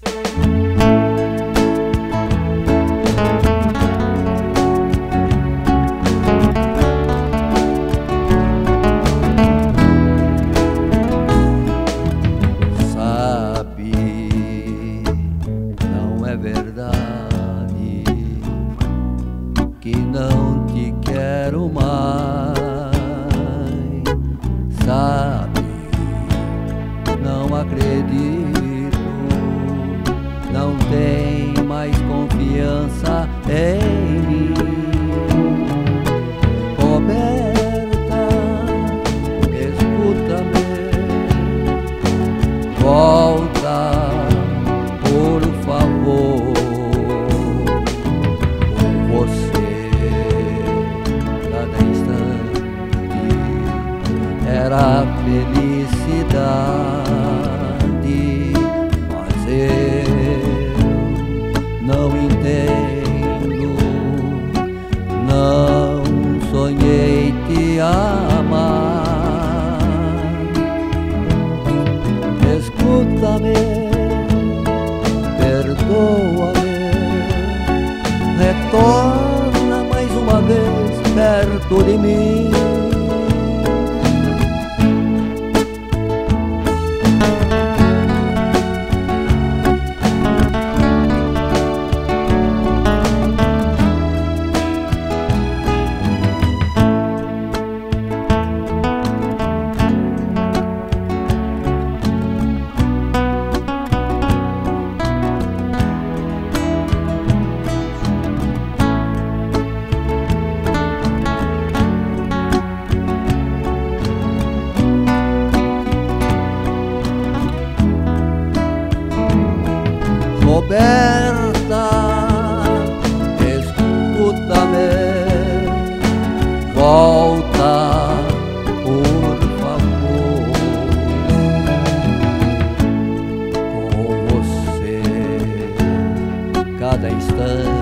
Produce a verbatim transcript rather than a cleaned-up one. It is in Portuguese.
Verdade que não te quero mais, sabe? Não acredito, não tem mais confiança em mim. Roberta, escuta-me, volta, por favor. Era felicidade, mas eu não entendo, não sonhei te amar. Escuta-me, perdoa-me, retorna mais uma vez perto de mim. Roberta, escuta-me, volta, por favor. Com você, cada instante